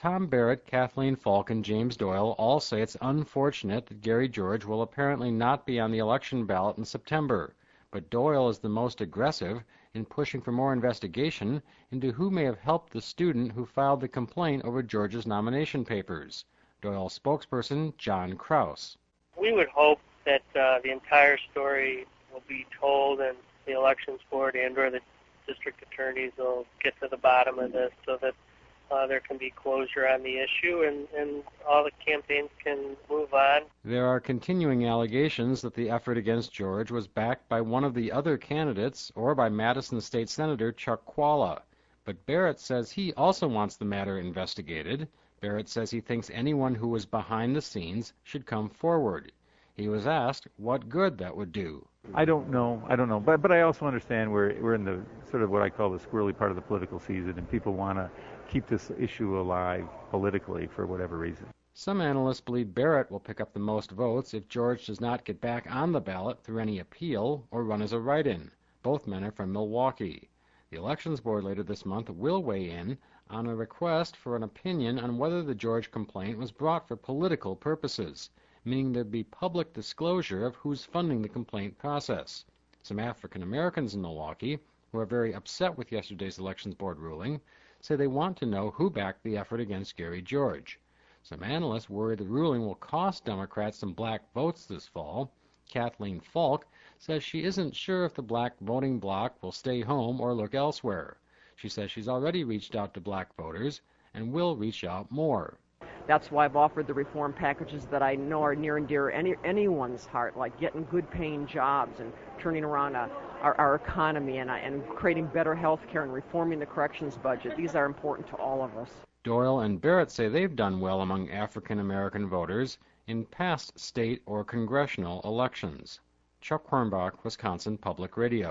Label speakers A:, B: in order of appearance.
A: Tom Barrett, Kathleen Falk, and James Doyle all say it's unfortunate that Gary George will apparently not be on the election ballot in September, but Doyle is the most aggressive in pushing for more investigation into who may have helped the student who filed the complaint over George's nomination papers. Doyle spokesperson John Kraus.
B: We would hope that the entire story will be told and the elections board and or the district attorneys will get to the bottom of this so that there can be closure on the issue and all the campaigns can move on.
A: There are continuing allegations that the effort against George was backed by one of the other candidates or by Madison State Senator Chuck Chvala. But Barrett says he also wants the matter investigated. Barrett says he thinks anyone who was behind the scenes should come forward. He was asked what good that would do.
C: I don't know. But I also understand we're in the sort of what I call the squirrely part of the political season, and people want to keep this issue alive politically for whatever reason.
A: Some analysts believe Barrett will pick up the most votes if George does not get back on the ballot through any appeal or run as a write-in. Both men are from Milwaukee. The Elections Board later this month will weigh in on a request for an opinion on whether the George complaint was brought for political purposes, meaning there'd be public disclosure of who's funding the complaint process. Some African Americans in Milwaukee, who are very upset with yesterday's Elections Board ruling, say they want to know who backed the effort against Gary George. Some analysts worry the ruling will cost Democrats some black votes this fall. Kathleen Falk says she isn't sure if the black voting bloc will stay home or look elsewhere. She says she's already reached out to black voters and will reach out more.
D: That's why I've offered the reform packages that I know are near and dear anyone's heart, like getting good-paying jobs and turning around our economy and creating better health care and reforming the corrections budget. These are important to all of us.
A: Doyle and Barrett say they've done well among African American voters in past state or congressional elections. Chuck Hornbach, Wisconsin Public Radio.